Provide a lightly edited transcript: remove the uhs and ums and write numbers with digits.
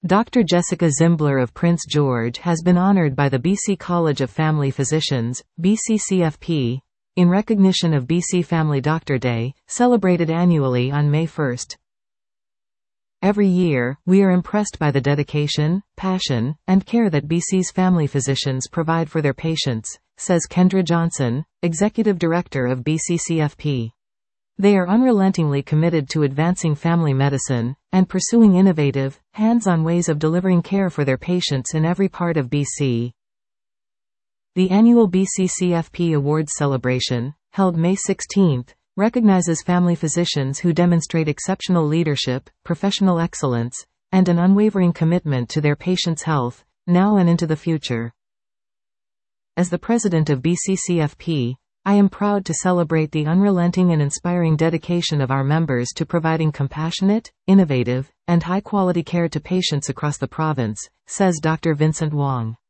Dr. Jessica Zimbler of Prince George has been honored by the BC College of Family Physicians, BCCFP, in recognition of BC Family Doctor Day, celebrated annually on May 1. Every year, we are impressed by the dedication, passion, and care that BC's family physicians provide for their patients, says Kendra Johnson, Executive Director of BCCFP. They are unrelentingly committed to advancing family medicine, and pursuing innovative, hands-on ways of delivering care for their patients in every part of BC. The annual BCCFP Awards celebration, held May 16, recognizes family physicians who demonstrate exceptional leadership, professional excellence, and an unwavering commitment to their patients' health, now and into the future. As the president of BCCFP, I am proud to celebrate the unrelenting and inspiring dedication of our members to providing compassionate, innovative, and high-quality care to patients across the province, says Dr. Vincent Wong.